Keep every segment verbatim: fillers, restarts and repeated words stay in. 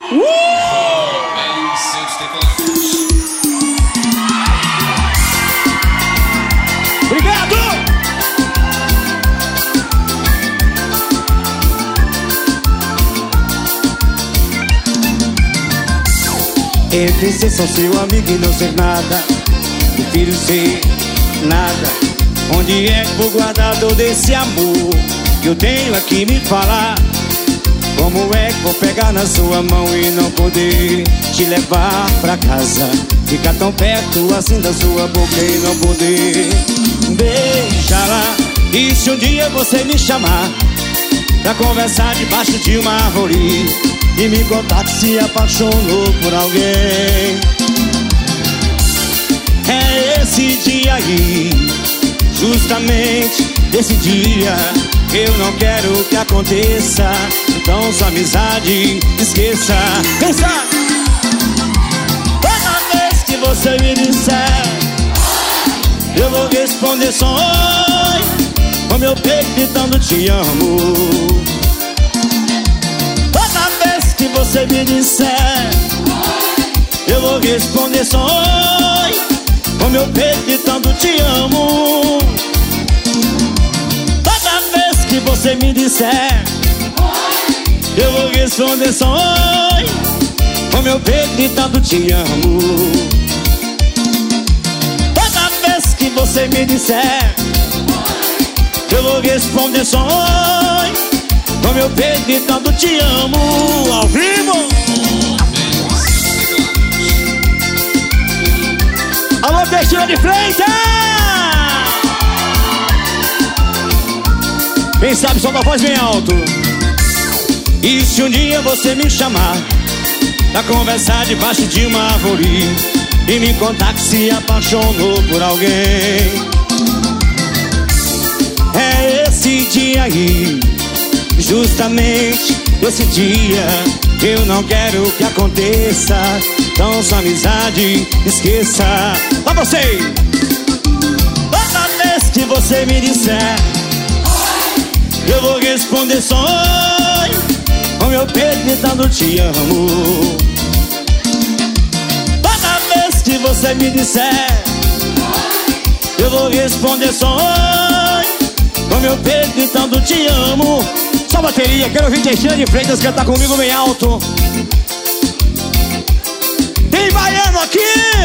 Obrigado! Entre ser só seu amigo e não ser nada, prefiro ser nada. Onde é que vou guardar todo esse amor que eu tenho aqui me falar? Como é que vou pegar na sua mão e não poder te levar pra casa? Ficar tão perto assim da sua boca e não poder beijar. E se um dia você me chamar pra conversar debaixo de uma árvore e me contar que se apaixonou por alguém, é esse dia aí, justamente esse dia, eu não quero que aconteça. Então sua amizade esqueça. Pensa! Toda vez que você me disser, eu vou responder só oi, com meu peito gritando te amo. Toda vez que você me disser, eu vou responder só oi, com meu peito gritando te amo. Toda vez que você me disser, eu vou responder só oi, com meu peito gritando te amo. Toda vez que você me disser, eu vou responder só oi, com meu peito gritando te amo. Ao vivo! Alô, Teixeira de Freitas! Quem sabe só com a voz bem alto. E se um dia você me chamar pra conversar debaixo de uma árvore e me contar que se apaixonou por alguém, é esse dia aí, justamente esse dia, eu não quero que aconteça. Então sua amizade esqueça. Pra você! Toda vez que você me disser, eu vou responder só oi, com meu peito gritando te amo. Toda vez que você me disser, eu vou responder só oi, com meu peito gritando te amo. Só bateria, quero ouvir Teixeira de Freitas cantar comigo bem alto. Tem baiano aqui!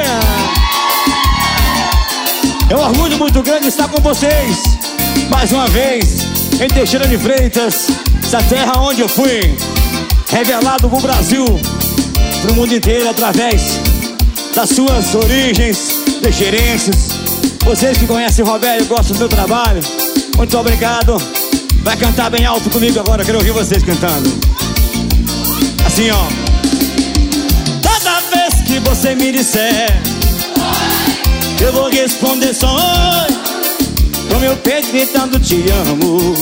É um orgulho muito grande estar com vocês mais uma vez em Teixeira de Freitas, essa terra onde eu fui revelado pro Brasil, pro mundo inteiro, através das suas origens teixeirenses. Vocês que conhecem o Robério, gostam do meu trabalho, muito obrigado. Vai cantar bem alto comigo agora, quero ouvir vocês cantando. Assim, ó. Toda vez que você me disser, eu vou responder só oi, com meu peito gritando te amo.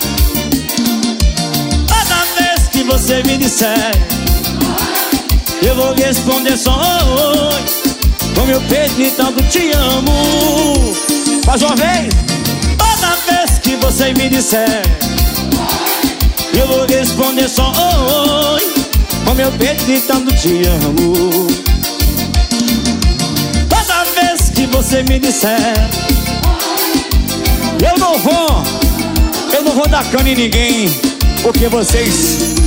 Toda vez que você me disser, eu vou responder só oi, com meu peito gritando te amo. Mais uma vez. Toda vez que você me disser, eu vou responder só oi, com meu peito gritando te amo. Toda vez que você me disser, eu não vou, eu não vou dar cano em ninguém, porque vocês